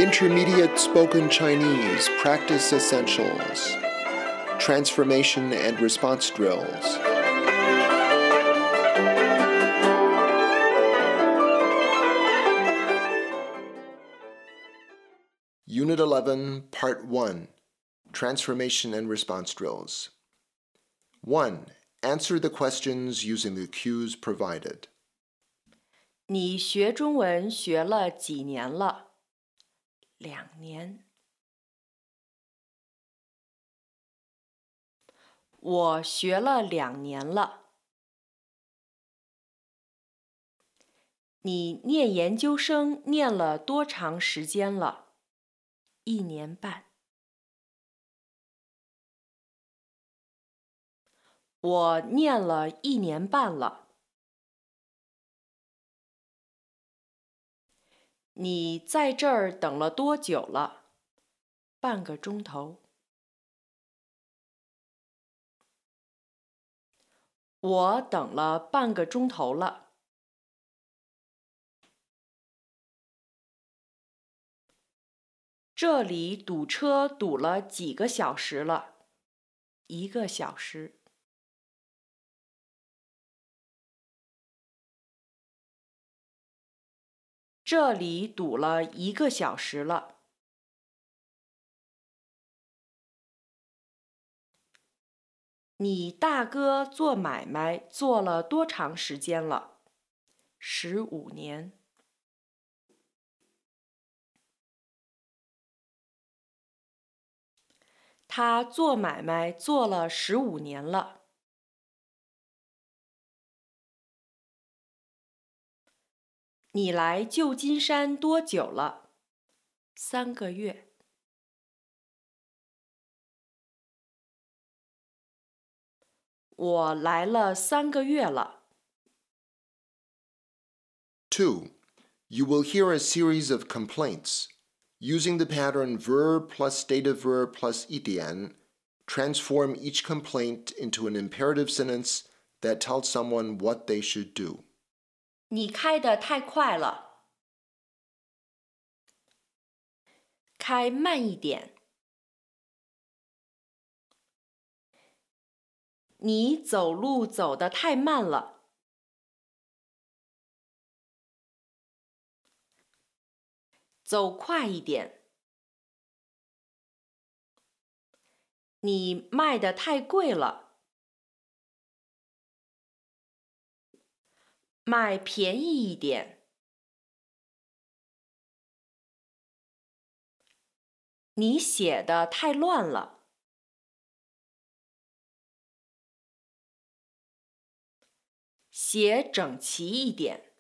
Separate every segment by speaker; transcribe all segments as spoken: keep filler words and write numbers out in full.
Speaker 1: Intermediate Spoken Chinese Practice Essentials. Transformation and Response Drills. Unit eleven, Part one. Transformation and Response Drills. one. Answer the questions using the cues provided.
Speaker 2: 你学中文学了几年了？两年。我学了两年了。你念研究生念了多长时间了？一年半。我念了一年半了。你在这儿等了多久了？半个钟头。我等了半个钟头了。这里堵车堵了几个小时了？一个小时。这里堵了一个小时了。你大哥做买卖做了多长时间了？十五年。他做买卖做了十五年了。你来旧金山多久了？三个月。我来了三个月了。
Speaker 1: two. You will hear a series of complaints. Using the pattern verb plus dative verb plus idian, transform each complaint into an imperative sentence that tells someone what they should do.
Speaker 2: 你开得太快了，开慢一点。你走路走得太慢了，走快一点。你卖得太贵了，卖便宜一点。你写得太乱了，写整齐一点。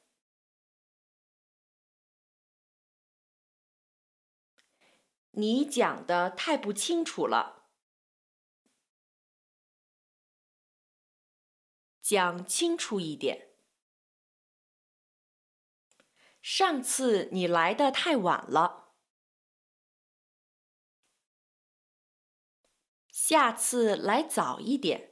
Speaker 2: 你讲得太不清楚了，讲清楚一点。上次你来得太晚了，下次来早一点。